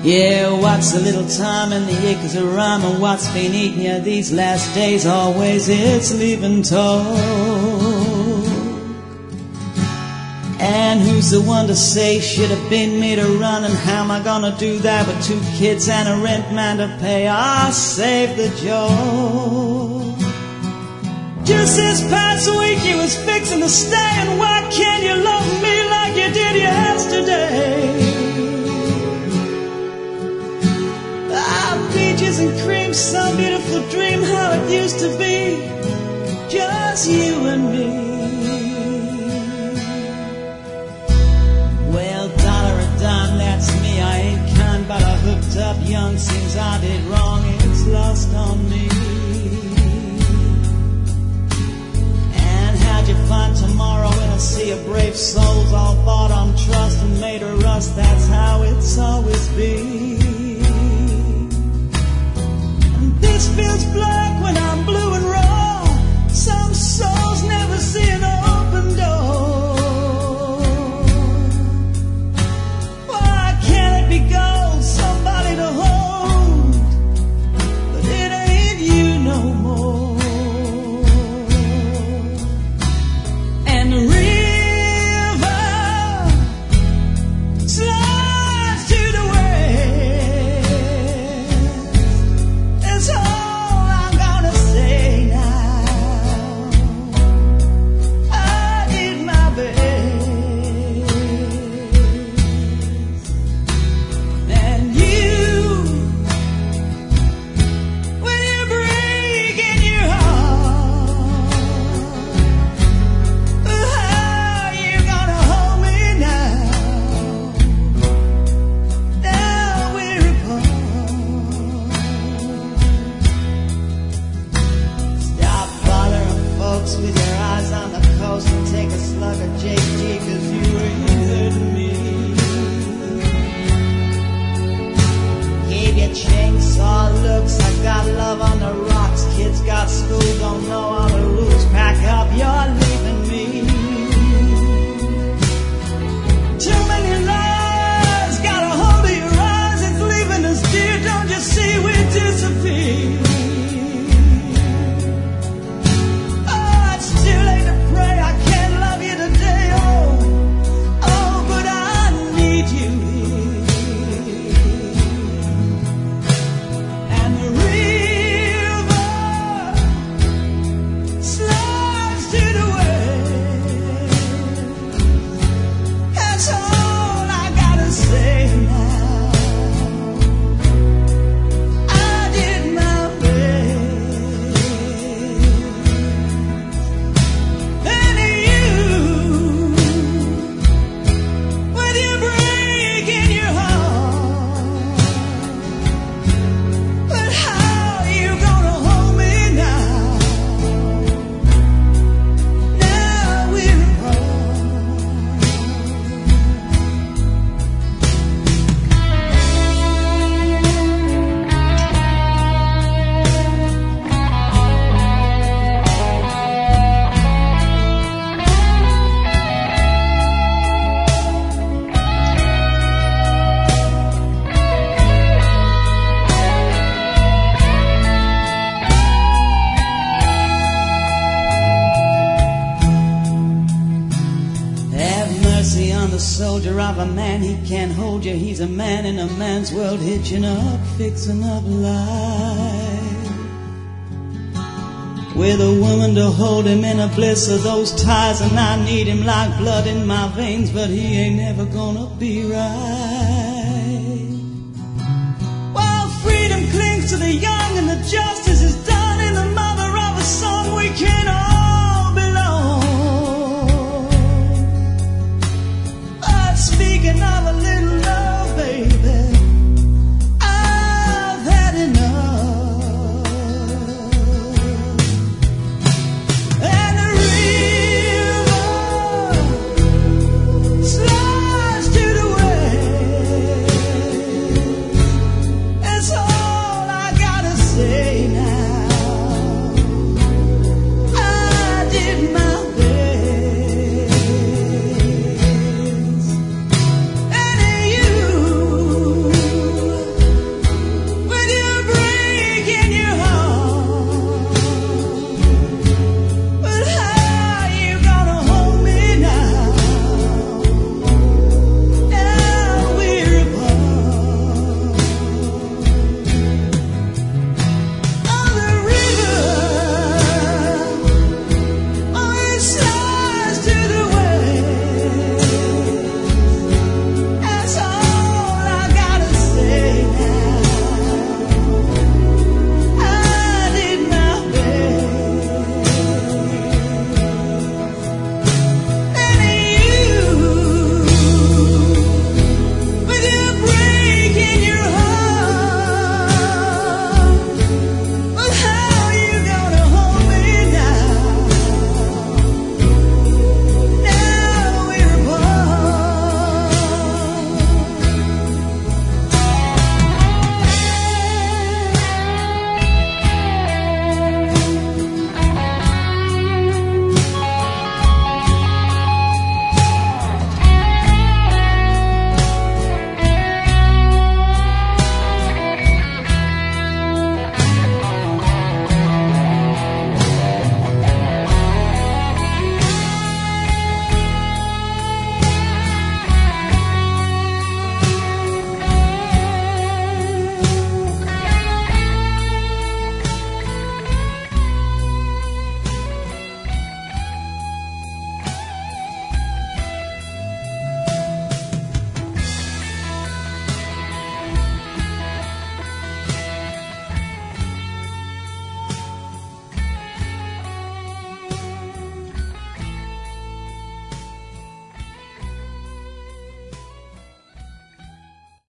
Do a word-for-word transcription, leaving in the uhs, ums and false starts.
Yeah, what's the little time and the acres of rhyme, and what's been eating you these last days? Always it's leaving told. And who's the one to say should have been me to run? And how am I gonna do that with two kids and a rent man to pay? I'll save the Joe. Just this past week you was fixing to stay, and why can't you love me like you did yesterday? Ah, peaches and cream, some beautiful dream, how it used to be, just you and me. Well, dollar a dime, that's me, I ain't kind, but I hooked up young, seems I did wrong, it's lost on me. How'd you find tomorrow in a sea of brave souls, all bought on trust and made of rust? That's how it's always been. And this feels black when I'm blue and raw. Some souls never see an open door. Why can't it be gold, somebody to hold? But it ain't you no more. He's a man in a man's world, hitching up, fixing up life, with a woman to hold him in a bliss of those ties. And I need him like blood in my veins, but he ain't never gonna be right. While freedom clings to the young and the justice is done,